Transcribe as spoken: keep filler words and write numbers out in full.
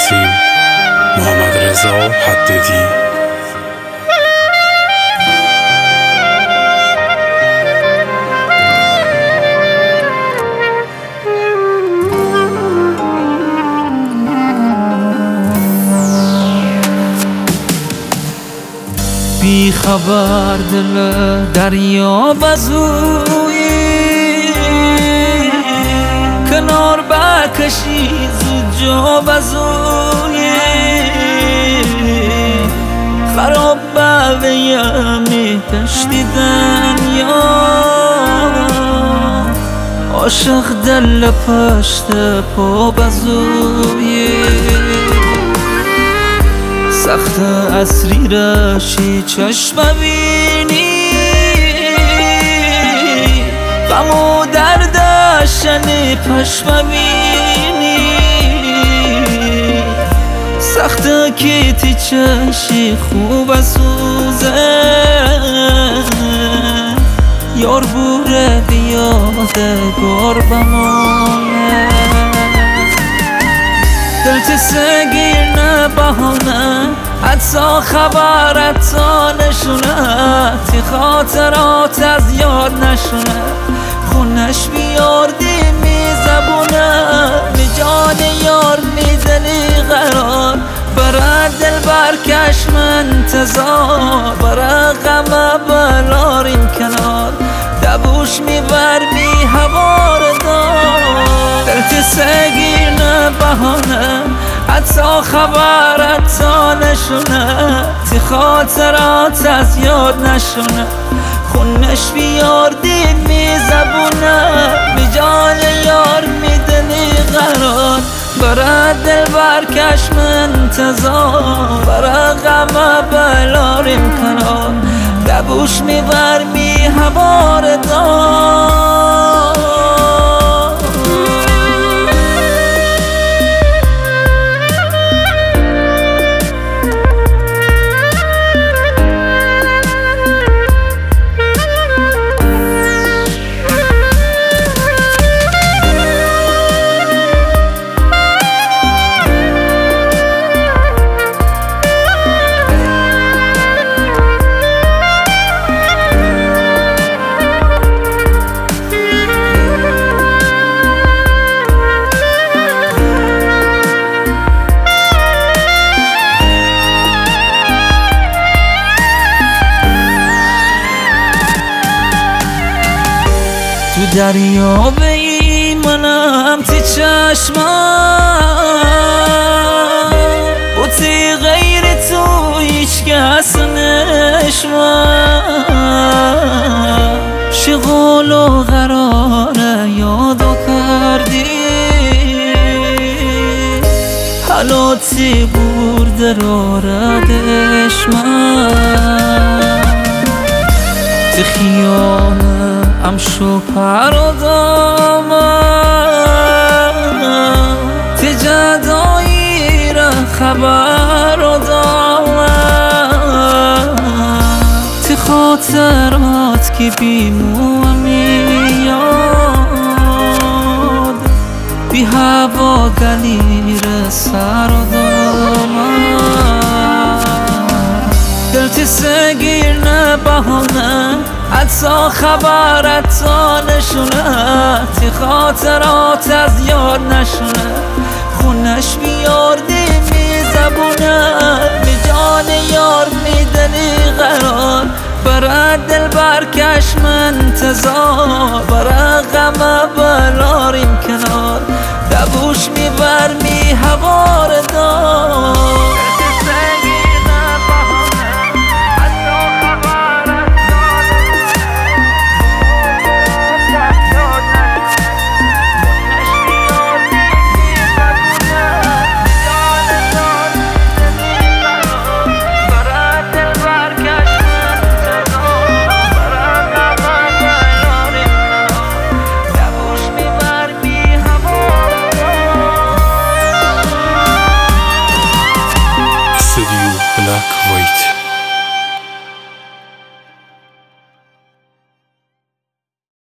گفتیم محمد رضا حدادی. بی خبر دل دریا بزویی کنار بکشی زود جا بزویی خراب بویمی دشتی دنیا عاشق دل پشت پا بزویی سخت اسری رشی چشم بینی غم و دردشنی پشم بینی سخت کیتی چشی خوب سوزه یار بوره بیاده گار بمانه دلت سگیر نه بهانه حتی خبرت تا نشونه تی خاطرات از یاد نشونه خونش بیاردی می زبونه می جان یار می دلی قرار برای دل برکش من انتظار برای غم بلاریم کنار دبوش می بر بی هوار دار دلت سگیر نه بهانه حتی خبرت تا نشونه تی خاطرات از یاد نشونه خونش بیاردی می زبونه می جان یار می دلی قرار برای دل برکش من انتظار برای غم بلاریم کنار دبوش می بر می هوار دار تو دریا بی منم تی چشمم و تی غیر تو هیچ کس نشمم شغال و قراره یادو کردی حالا تی برده را ردش من تی خیانه ام شو پرادام تی جدایی را خبر دام تی خاطرات که بیمو میاد بی هوا گلیر سر دام دل تی سگیر نه بهانه حتی خبرت تا نشونه تی خاطرات از یاد نشونه خونش بیاردی می زبونه می جان یار می دلی قرار برای دل برکش من انتظار برای غم بلاریم کنار دبوش می بر می هوار دار